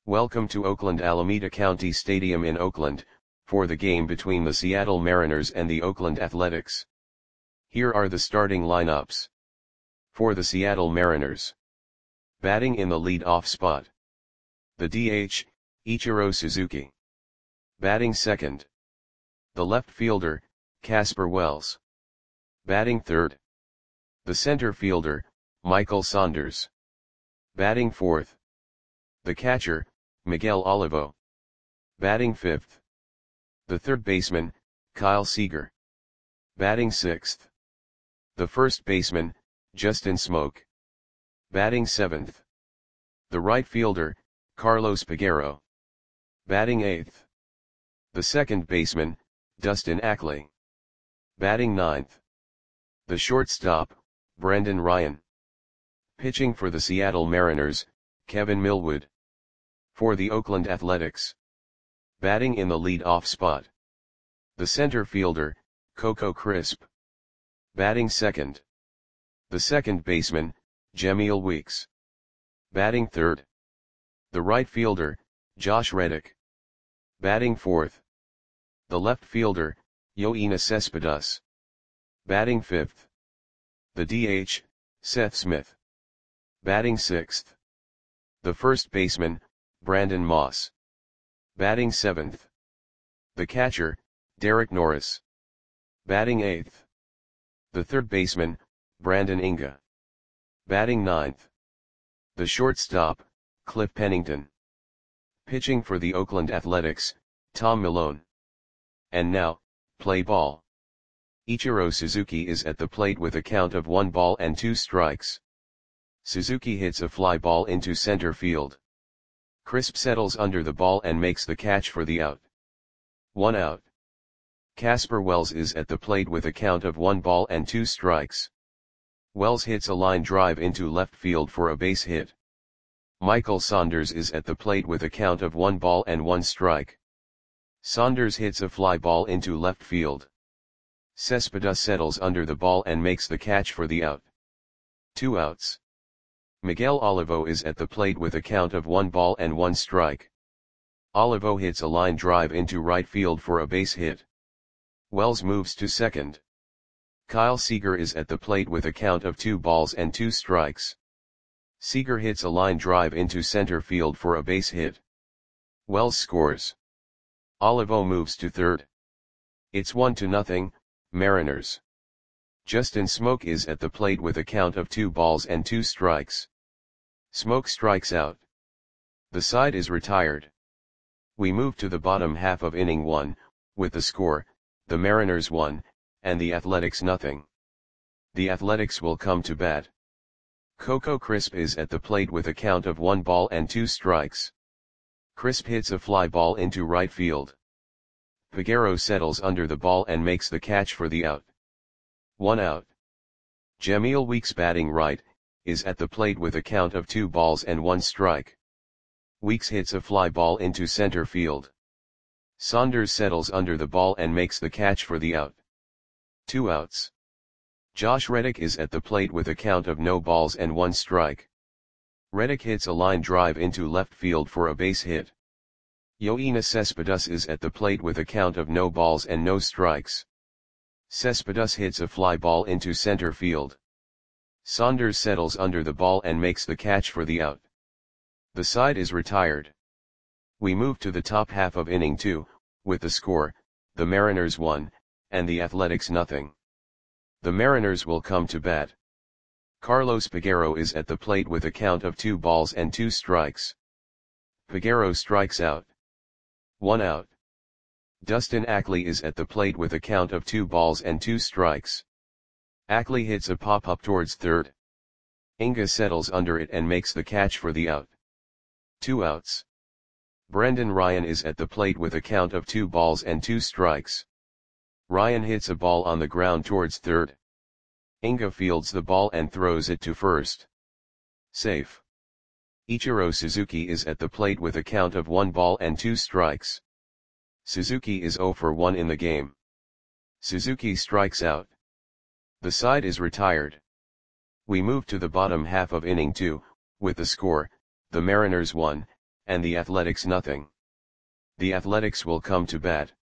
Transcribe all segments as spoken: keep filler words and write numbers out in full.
Welcome to Oakland Alameda County Stadium in Oakland, for the game between the Seattle Mariners and the Oakland Athletics. Here are the starting lineups. For the Seattle Mariners. Batting in the lead-off spot. The D H, Ichiro Suzuki. Batting second. The left fielder, Casper Wells. Batting third. The center fielder, Michael Saunders. Batting fourth. The catcher, Miguel Olivo. Batting fifth. The third baseman, Kyle Seager. Batting sixth. The first baseman, Justin Smoak. Batting seventh. The right fielder, Carlos Peguero. Batting eighth. The second baseman, Dustin Ackley. Batting ninth. The shortstop, Brendan Ryan. Pitching for the Seattle Mariners, Kevin Millwood. For the Oakland Athletics. Batting in the lead-off spot. The center fielder, Coco Crisp. Batting second. The second baseman, Jemile Weeks. Batting third. The right fielder, Josh Reddick. Batting fourth. The left fielder, Yoenis Cespedes. Batting fifth. The D H, Seth Smith. Batting sixth. The first baseman, Brandon Moss. Batting seventh. The catcher, Derek Norris. Batting eighth. The third baseman, Brandon Inga. Batting ninth. The shortstop, Cliff Pennington. Pitching for the Oakland Athletics, Tom Milone. And now, play ball. Ichiro Suzuki is at the plate with a count of one ball and two strikes. Suzuki hits a fly ball into center field. Crisp settles under the ball and makes the catch for the out. One out. Casper Wells is at the plate with a count of one ball and two strikes. Wells hits a line drive into left field for a base hit. Michael Saunders is at the plate with a count of one ball and one strike. Saunders hits a fly ball into left field. Cespedes settles under the ball and makes the catch for the out. Two outs. Miguel Olivo is at the plate with a count of one ball and one strike. Olivo hits a line drive into right field for a base hit. Wells moves to second. Kyle Seager is at the plate with a count of two balls and two strikes. Seager hits a line drive into center field for a base hit. Wells scores. Olivo moves to third. It's one to nothing, Mariners. Justin Smoak is at the plate with a count of two balls and two strikes. Smoak strikes out. The side is retired. We move to the bottom half of inning one, with the score, the Mariners one, and the Athletics nothing. The Athletics will come to bat. Coco Crisp is at the plate with a count of one ball and two strikes. Crisp hits a fly ball into right field. Peguero settles under the ball and makes the catch for the out. One out. Jemile Weeks, batting right, is at the plate with a count of two balls and one strike. Weeks hits a fly ball into center field. Saunders settles under the ball and makes the catch for the out. Two outs. Josh Reddick is at the plate with a count of no balls and one strike. Reddick hits a line drive into left field for a base hit. Yoenis Cespedes is at the plate with a count of no balls and no strikes. Cespedes hits a fly ball into center field. Saunders settles under the ball and makes the catch for the out. The side is retired. We move to the top half of inning two, with the score, the Mariners one, and the Athletics nothing. The Mariners will come to bat. Carlos Peguero is at the plate with a count of two balls and two strikes. Peguero strikes out. One out. Dustin Ackley is at the plate with a count of two balls and two strikes. Ackley hits a pop-up towards third. Inga settles under it and makes the catch for the out. Two outs. Brendan Ryan is at the plate with a count of two balls and two strikes. Ryan hits a ball on the ground towards third. Inga fields the ball and throws it to first. Safe. Ichiro Suzuki is at the plate with a count of one ball and two strikes. Suzuki is zero for one in the game. Suzuki strikes out. The side is retired. We move to the bottom half of inning two, with the score, the Mariners one, and the Athletics nothing. The Athletics will come to bat.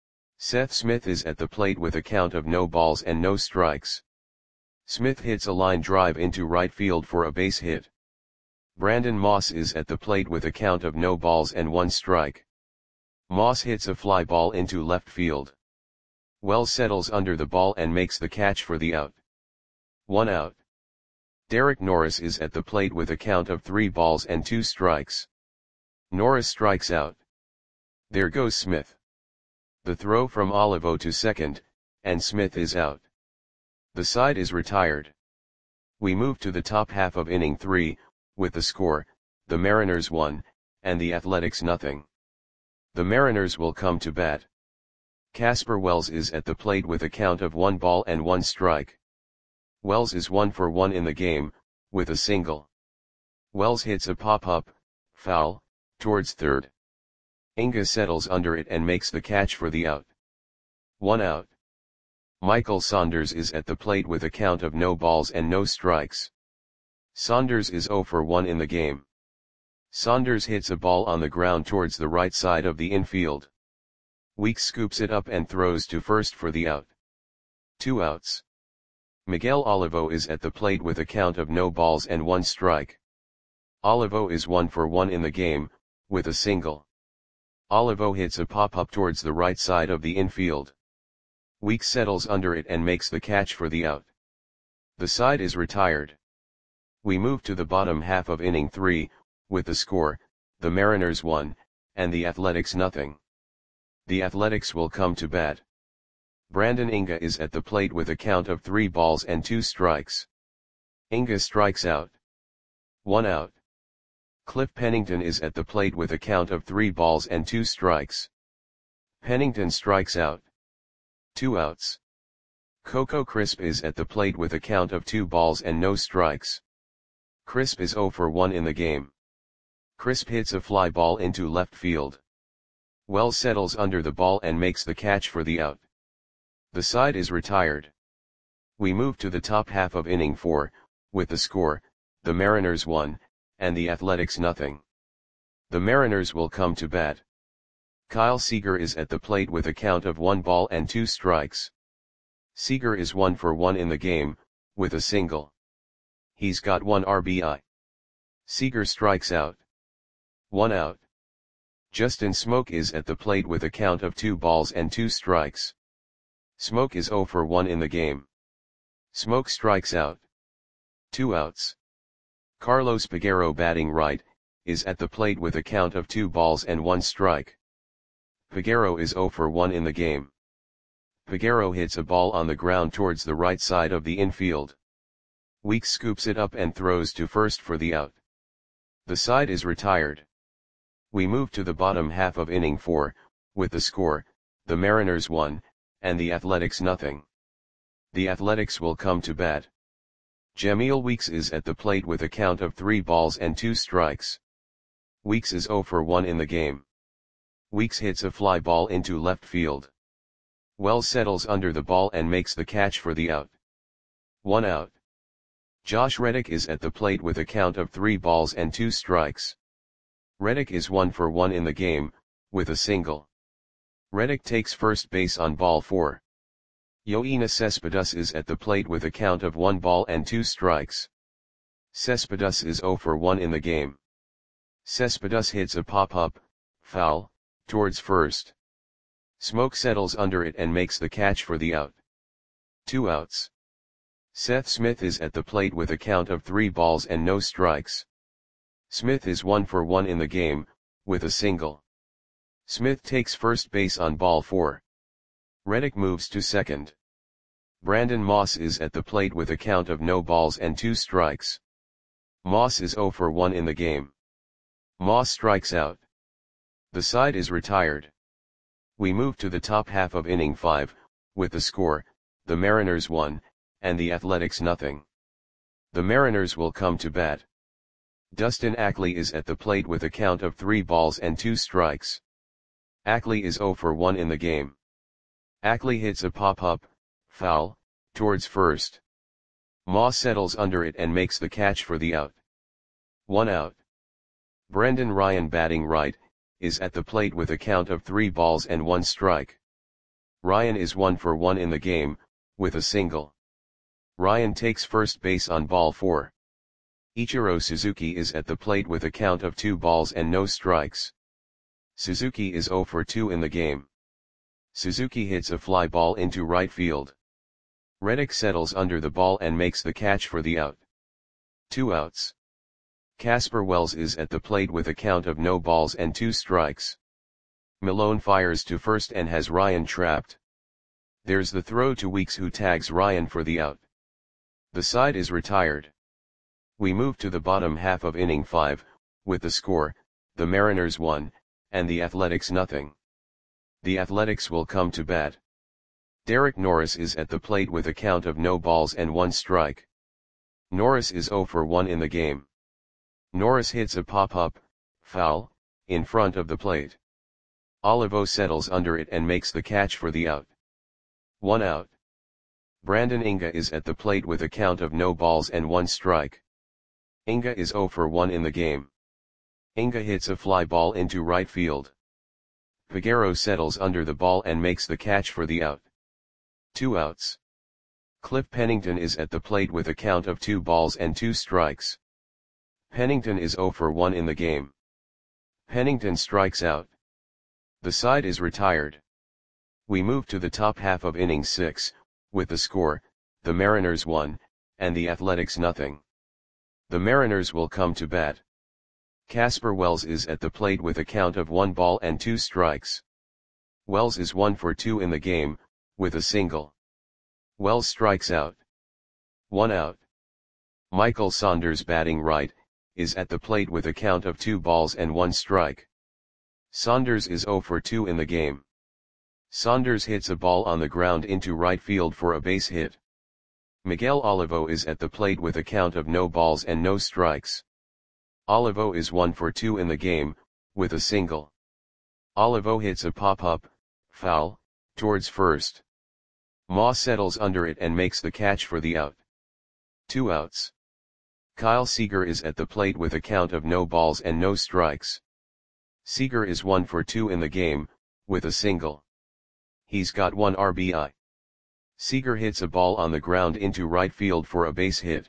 Seth Smith is at the plate with a count of no balls and no strikes. Smith hits a line drive into right field for a base hit. Brandon Moss is at the plate with a count of no balls and one strike. Moss hits a fly ball into left field. Wells settles under the ball and makes the catch for the out. One out. Derek Norris is at the plate with a count of three balls and two strikes. Norris strikes out. There goes Smith. The throw from Olivo to second, and Smith is out. The side is retired. We move to the top half of inning three, with the score, the Mariners one, and the Athletics nothing. The Mariners will come to bat. Casper Wells is at the plate with a count of one ball and one strike. Wells is one for one in the game, with a single. Wells hits a pop-up, foul, towards third. Inga settles under it and makes the catch for the out. One out. Michael Saunders is at the plate with a count of no balls and no strikes. Saunders is zero for one in the game. Saunders hits a ball on the ground towards the right side of the infield. Weeks scoops it up and throws to first for the out. Two outs. Miguel Olivo is at the plate with a count of no balls and one strike. Olivo is one for one in the game, with a single. Olivo hits a pop-up towards the right side of the infield. Weeks settles under it and makes the catch for the out. The side is retired. We move to the bottom half of inning three, with the score, the Mariners one, and the Athletics nothing. The Athletics will come to bat. Brandon Inga is at the plate with a count of three balls and two strikes. Inga strikes out. One out. Cliff Pennington is at the plate with a count of three balls and two strikes. Pennington strikes out. Two outs. Coco Crisp is at the plate with a count of two balls and no strikes. Crisp is zero for one in the game. Crisp hits a fly ball into left field. Wells settles under the ball and makes the catch for the out. The side is retired. We move to the top half of inning four, with the score, the Mariners one, and the Athletics nothing. The Mariners will come to bat. Kyle Seager is at the plate with a count of one ball and two strikes. Seager is one for one in the game, with a single. He's got one R B I. Seager strikes out. One out. Justin Smoke is at the plate with a count of two balls and two strikes. Smoke is zero for one in the game. Smoke strikes out. Two outs. Carlos Peguero, batting right, is at the plate with a count of two balls and one strike. Peguero is zero for one in the game. Peguero hits a ball on the ground towards the right side of the infield. Weeks scoops it up and throws to first for the out. The side is retired. We move to the bottom half of inning four, with the score, the Mariners one, and the Athletics nothing. The Athletics will come to bat. Jameel Weeks is at the plate with a count of three balls and two strikes. Weeks is zero for one in the game. Weeks hits a fly ball into left field. Wells settles under the ball and makes the catch for the out. One out. Josh Reddick is at the plate with a count of three balls and two strikes. Reddick is one for one in the game, with a single. Reddick takes first base on ball four. Yoenis Cespedes is at the plate with a count of one ball and two strikes. Cespedes is zero for one in the game. Cespedes hits a pop-up, foul, towards first. Smoke settles under it and makes the catch for the out. Two outs. Seth Smith is at the plate with a count of three balls and no strikes. Smith is one for one in the game, with a single. Smith takes first base on ball four. Reddick moves to second. Brandon Moss is at the plate with a count of no balls and two strikes. Moss is zero for one in the game. Moss strikes out. The side is retired. We move to the top half of inning five, with the score, the Mariners one, and the Athletics nothing. The Mariners will come to bat. Dustin Ackley is at the plate with a count of three balls and two strikes. Ackley is zero for one in the game. Ackley hits a pop-up, foul, towards first. Moss settles under it and makes the catch for the out. One out. Brendan Ryan batting right, is at the plate with a count of three balls and one strike. Ryan is one for one in the game, with a single. Ryan takes first base on ball four. Ichiro Suzuki is at the plate with a count of two balls and no strikes. Suzuki is zero for two in the game. Suzuki hits a fly ball into right field. Reddick settles under the ball and makes the catch for the out. Two outs. Casper Wells is at the plate with a count of no balls and two strikes. Malone fires to first and has Ryan trapped. There's the throw to Weeks, who tags Ryan for the out. The side is retired. We move to the bottom half of inning five, with the score, the Mariners one, and the Athletics nothing. The Athletics will come to bat. Derek Norris is at the plate with a count of no balls and one strike. Norris is zero for one in the game. Norris hits a pop-up, foul, in front of the plate. Olivo settles under it and makes the catch for the out. One out. Brandon Inga is at the plate with a count of no balls and one strike. Inga is zero for one in the game. Inga hits a fly ball into right field. Peguero settles under the ball and makes the catch for the out. Two outs. Cliff Pennington is at the plate with a count of two balls and two strikes. Pennington is zero for one in the game. Pennington strikes out. The side is retired. We move to the top half of inning six, with the score, the Mariners one, and the Athletics nothing. The Mariners will come to bat. Casper Wells is at the plate with a count of one ball and two strikes. Wells is one for two in the game, with a single. Wells strikes out. One out. Michael Saunders batting right, is at the plate with a count of two balls and one strike. Saunders is zero for two in the game. Saunders hits a ball on the ground into right field for a base hit. Miguel Olivo is at the plate with a count of no balls and no strikes. Olivo is one for two in the game, with a single. Olivo hits a pop-up, foul, towards first. Ma settles under it and makes the catch for the out. Two outs. Kyle Seager is at the plate with a count of no balls and no strikes. Seager is one for two in the game, with a single. He's got one R B I. Seager hits a ball on the ground into right field for a base hit.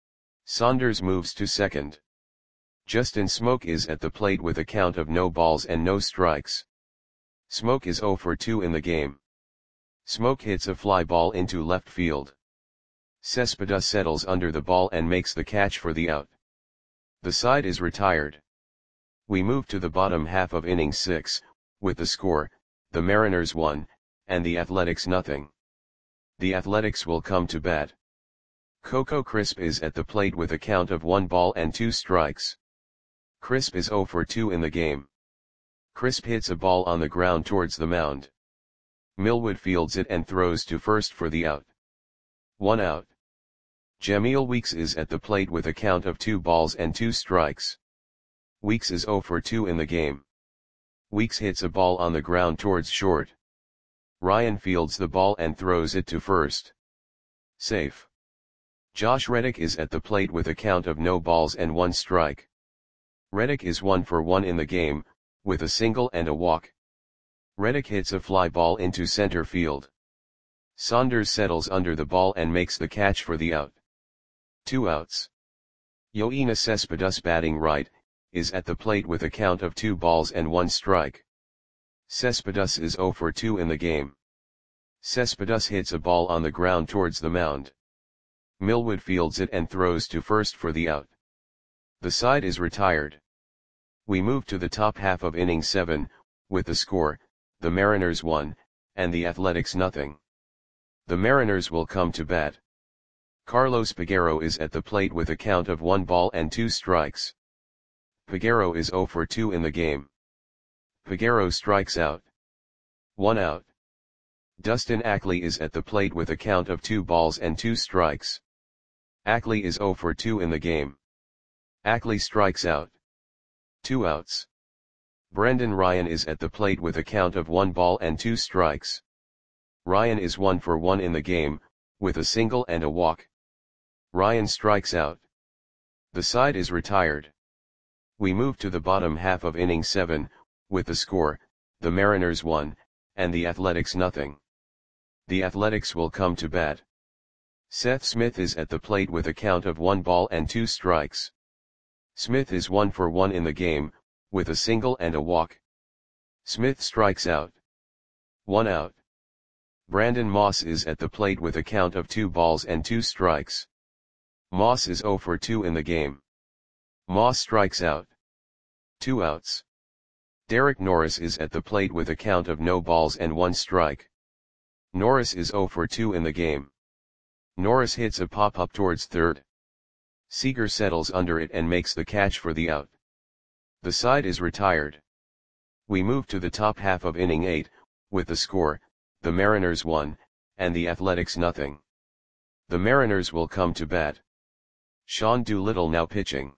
Saunders moves to second. Justin Smoke is at the plate with a count of no balls and no strikes. Smoke is zero for two in the game. Smoke hits a fly ball into left field. Cespedes settles under the ball and makes the catch for the out. The side is retired. We move to the bottom half of inning six, with the score, the Mariners one, and the Athletics nothing. The Athletics will come to bat. Coco Crisp is at the plate with a count of one ball and two strikes. Crisp is zero for two in the game. Crisp hits a ball on the ground towards the mound. Millwood fields it and throws to first for the out. One out. Jameel Weeks is at the plate with a count of two balls and two strikes. Weeks is zero for two in the game. Weeks hits a ball on the ground towards short. Ryan fields the ball and throws it to first. Safe. Josh Reddick is at the plate with a count of no balls and one strike. Reddick is one for one in the game, with a single and a walk. Reddick hits a fly ball into center field. Saunders settles under the ball and makes the catch for the out. Two outs. Yoenis Cespedes batting right, is at the plate with a count of two balls and one strike. Cespedes is zero for two in the game. Cespedes hits a ball on the ground towards the mound. Millwood fields it and throws to first for the out. The side is retired. We move to the top half of inning seven, with the score, the Mariners one, and the Athletics nothing. The Mariners will come to bat. Carlos Peguero is at the plate with a count of one ball and two strikes. Peguero is zero for two in the game. Peguero strikes out. One out. Dustin Ackley is at the plate with a count of two balls and two strikes. Ackley is zero for two in the game. Ackley strikes out. Two outs. Brendan Ryan is at the plate with a count of one ball and two strikes. Ryan is one for one in the game, with a single and a walk. Ryan strikes out. The side is retired. We move to the bottom half of inning seven, with the score, the Mariners one, and the Athletics nothing. The Athletics will come to bat. Seth Smith is at the plate with a count of one ball and two strikes. Smith is one for one in the game, with a single and a walk. Smith strikes out. One out. Brandon Moss is at the plate with a count of two balls and two strikes. Moss is zero for two in the game. Moss strikes out. Two outs. Derek Norris is at the plate with a count of no balls and one strike. Norris is zero for two in the game. Norris hits a pop-up towards third. Seager settles under it and makes the catch for the out. The side is retired. We move to the top half of inning eight, with the score, the Mariners one, and the Athletics nothing. The Mariners will come to bat. Sean Doolittle now pitching.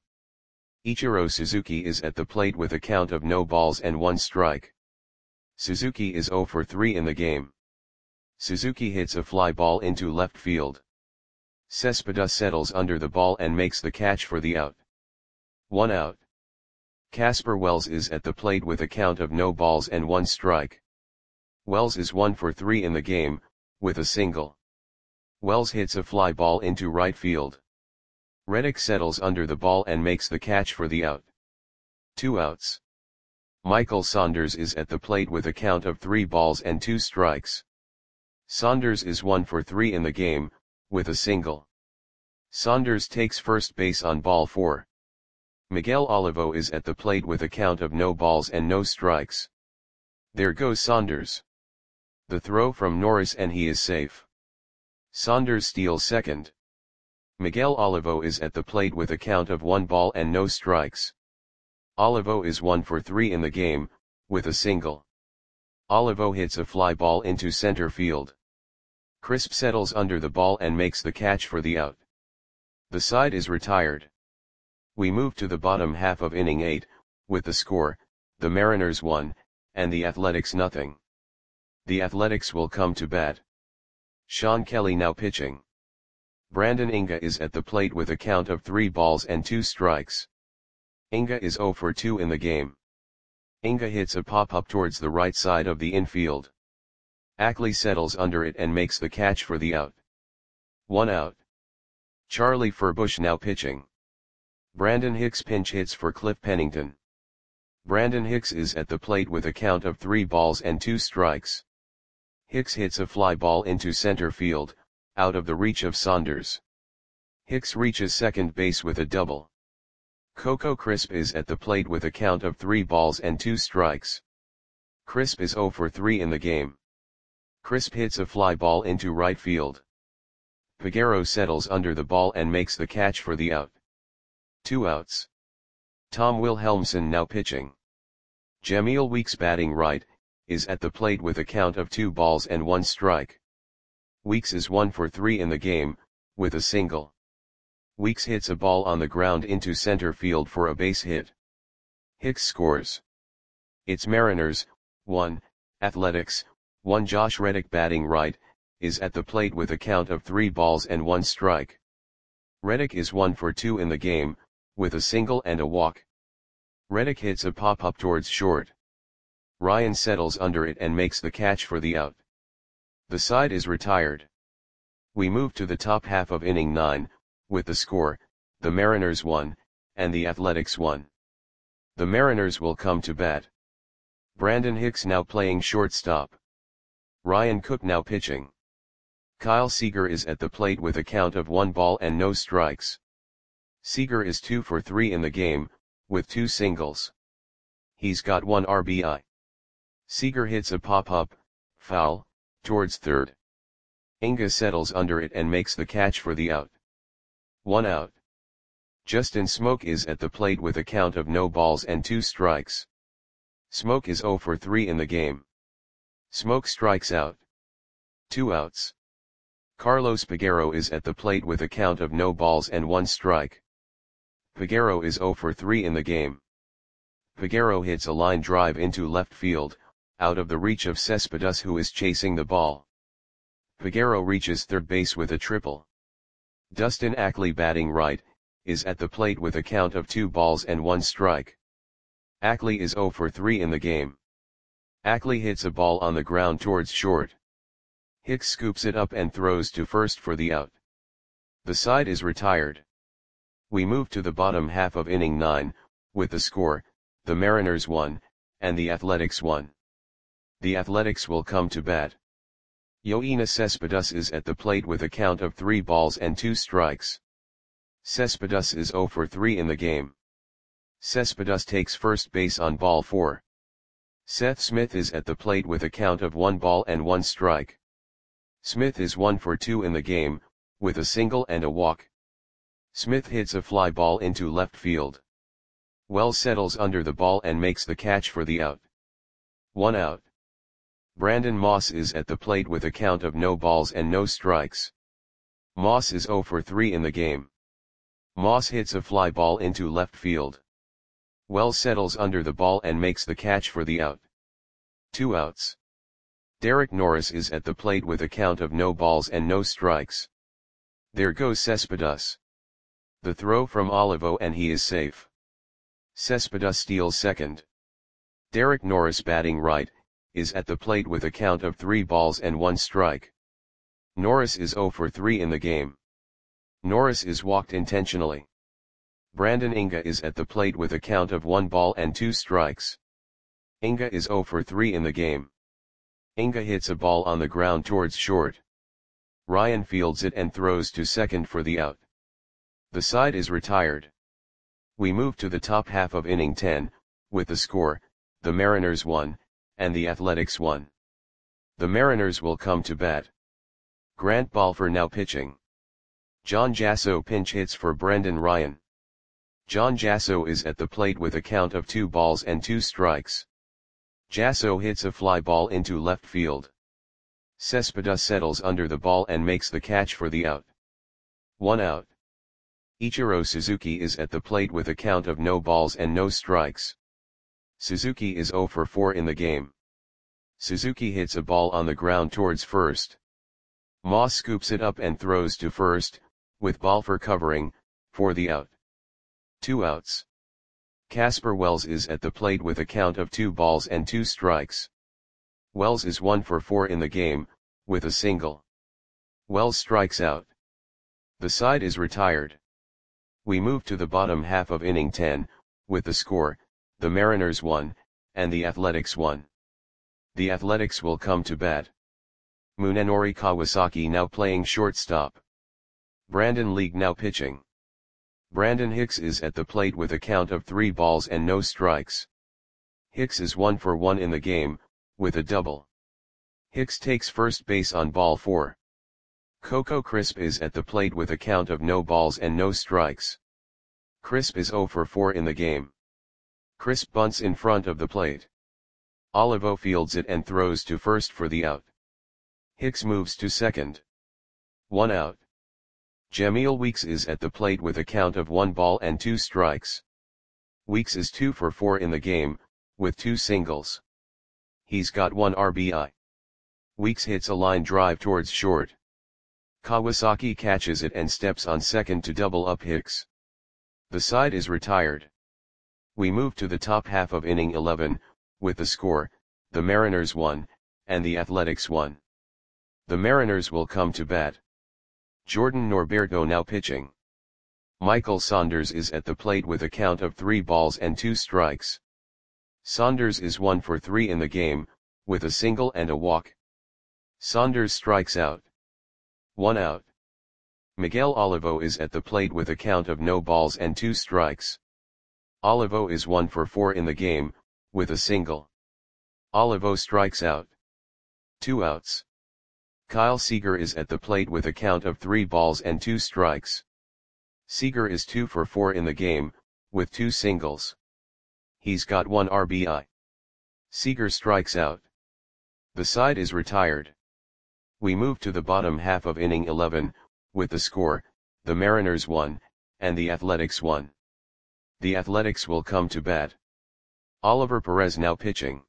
Ichiro Suzuki is at the plate with a count of no balls and one strike. Suzuki is zero for three in the game. Suzuki hits a fly ball into left field. Cespedes settles under the ball and makes the catch for the out. One out. Casper Wells is at the plate with a count of no balls and one strike. Wells is one for three in the game, with a single. Wells hits a fly ball into right field. Reddick settles under the ball and makes the catch for the out. Two outs. Michael Saunders is at the plate with a count of three balls and two strikes. Saunders is one for three in the game, with a single. Saunders takes first base on ball four. Miguel Olivo is at the plate with a count of no balls and no strikes. There goes Saunders. The throw from Norris and he is safe. Saunders steals second. Miguel Olivo is at the plate with a count of one ball and no strikes. Olivo is one for three in the game, with a single. Olivo hits a fly ball into center field. Crisp settles under the ball and makes the catch for the out. The side is retired. We move to the bottom half of inning eight, with the score, the Mariners one, and the Athletics nothing. The Athletics will come to bat. Sean Kelly now pitching. Brandon Inga is at the plate with a count of three balls and two strikes. Inga is zero for two in the game. Inga hits a pop-up towards the right side of the infield. Ackley settles under it and makes the catch for the out. One out. Charlie Furbush now pitching. Brandon Hicks pinch hits for Cliff Pennington. Brandon Hicks is at the plate with a count of three balls and two strikes. Hicks hits a fly ball into center field, out of the reach of Saunders. Hicks reaches second base with a double. Coco Crisp is at the plate with a count of three balls and two strikes. Crisp is zero for three in the game. Crisp hits a fly ball into right field. Peguero settles under the ball and makes the catch for the out. Two outs. Tom Wilhelmsen now pitching. Jameel Weeks batting right, is at the plate with a count of two balls and one strike. Weeks is one for three in the game, with a single. Weeks hits a ball on the ground into center field for a base hit. Hicks scores. It's Mariners, one, Athletics, one. Josh Reddick batting right, is at the plate with a count of three balls and one strike. Reddick is one for two in the game, with a single and a walk. Reddick hits a pop-up towards short. Ryan settles under it and makes the catch for the out. The side is retired. We move to the top half of inning nine, with the score, the Mariners one, and the Athletics one. The Mariners will come to bat. Brandon Hicks now playing shortstop. Ryan Cook now pitching. Kyle Seager is at the plate with a count of one ball and no strikes. Seager is two for three in the game, with two singles. He's got one R B I. Seager hits a pop-up, foul, towards third. Inga settles under it and makes the catch for the out. One out. Justin Smoke is at the plate with a count of no balls and two strikes. Smoke is zero for three in the game. Smoke strikes out. Two outs. Carlos Peguero is at the plate with a count of no balls and one strike. Peguero is zero for three in the game. Peguero hits a line drive into left field, out of the reach of Cespedes, who is chasing the ball. Peguero reaches third base with a triple. Dustin Ackley batting right, is at the plate with a count of two balls and one strike. Ackley is zero for three in the game. Ackley hits a ball on the ground towards short. Hicks scoops it up and throws to first for the out. The side is retired. We move to the bottom half of inning nine, with the score, the Mariners one, and the Athletics one. The Athletics will come to bat. Yoenis Cespedes is at the plate with a count of three balls and two strikes. Cespedes is zero for three in the game. Cespedes takes first base on ball four. Seth Smith is at the plate with a count of one ball and one strike. Smith is one for two in the game, with a single and a walk. Smith hits a fly ball into left field. Wells settles under the ball and makes the catch for the out. One out. Brandon Moss is at the plate with a count of no balls and no strikes. Moss is zero for three in the game. Moss hits a fly ball into left field. Wells settles under the ball and makes the catch for the out. Two outs. Derek Norris is at the plate with a count of no balls and no strikes. There goes Cespedes. The throw from Olivo and he is safe. Cespedes steals second. Derek Norris, batting right, is at the plate with a count of three balls and one strike. Norris is zero for three in the game. Norris is walked intentionally. Brandon Inga is at the plate with a count of one ball and two strikes. Inga is zero for three in the game. Inga hits a ball on the ground towards short. Ryan fields it and throws to second for the out. The side is retired. We move to the top half of inning ten, with the score, the Mariners one, and the Athletics one. The Mariners will come to bat. Grant Balfour now pitching. John Jasso pinch hits for Brendan Ryan. John Jasso is at the plate with a count of two balls and two strikes. Jasso hits a fly ball into left field. Cespedes settles under the ball and makes the catch for the out. One out. Ichiro Suzuki is at the plate with a count of no balls and no strikes. Suzuki is zero for four in the game. Suzuki hits a ball on the ground towards first. Moss scoops it up and throws to first, with Balfour covering, for the out. Two outs. Casper Wells is at the plate with a count of two balls and two strikes. Wells is one for four in the game, with a single. Wells strikes out. The side is retired. We move to the bottom half of inning ten, with the score, the Mariners one, and the Athletics one. The Athletics will come to bat. Munenori Kawasaki now playing shortstop. Brandon League now pitching. Brandon Hicks is at the plate with a count of three balls and no strikes. Hicks is one for one in the game, with a double. Hicks takes first base on ball four. Coco Crisp is at the plate with a count of no balls and no strikes. Crisp is zero for four in the game. Crisp bunts in front of the plate. Olivo fields it and throws to first for the out. Hicks moves to second. One out. Jameel Weeks is at the plate with a count of one ball and two strikes. Weeks is two for four in the game, with two singles. He's got one R B I. Weeks hits a line drive towards short. Kawasaki catches it and steps on second to double up Hicks. The side is retired. We move to the top half of inning eleven, with the score, the Mariners one, and the Athletics one. The Mariners will come to bat. Jordan Norberto now pitching. Michael Saunders is at the plate with a count of three balls and two strikes. Saunders is one for three in the game, with a single and a walk. Saunders strikes out. One out. Miguel Olivo is at the plate with a count of no balls and two strikes. Olivo is one for four in the game, with a single. Olivo strikes out. Two outs. Kyle Seager is at the plate with a count of three balls and two strikes. Seager is two for four in the game, with two singles. He's got one R B I. Seager strikes out. The side is retired. We move to the bottom half of inning eleven, with the score, the Mariners one, and the Athletics one. The Athletics will come to bat. Oliver Perez now pitching.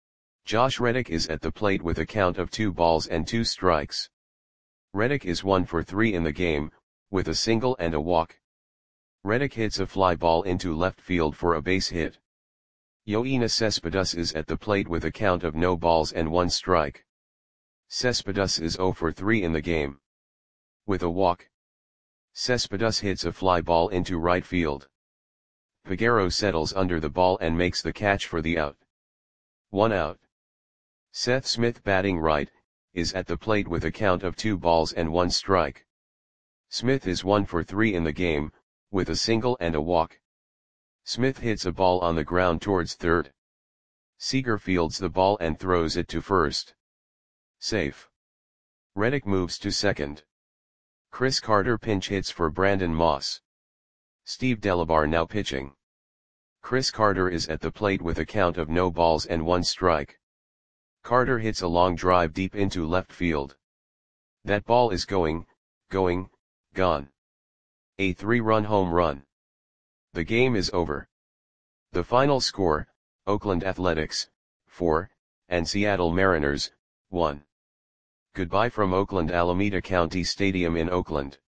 Josh Reddick is at the plate with a count of two balls and two strikes. Reddick is one for three in the game, with a single and a walk. Reddick hits a fly ball into left field for a base hit. Yoenis Cespedes is at the plate with a count of no balls and one strike. Cespedes is zero for three in the game. With a walk, Cespedes hits a fly ball into right field. Peguero settles under the ball and makes the catch for the out. One out. Seth Smith, batting right, is at the plate with a count of two balls and one strike. Smith is one for three in the game, with a single and a walk. Smith hits a ball on the ground towards third. Seager fields the ball and throws it to first. Safe. Reddick moves to second. Chris Carter pinch hits for Brandon Moss. Steve Delabar now pitching. Chris Carter is at the plate with a count of no balls and one strike. Carter hits a long drive deep into left field. That ball is going, going, gone. A three-run home run. The game is over. The final score, Oakland Athletics, four, and Seattle Mariners, one. Goodbye from Oakland Alameda County Stadium in Oakland.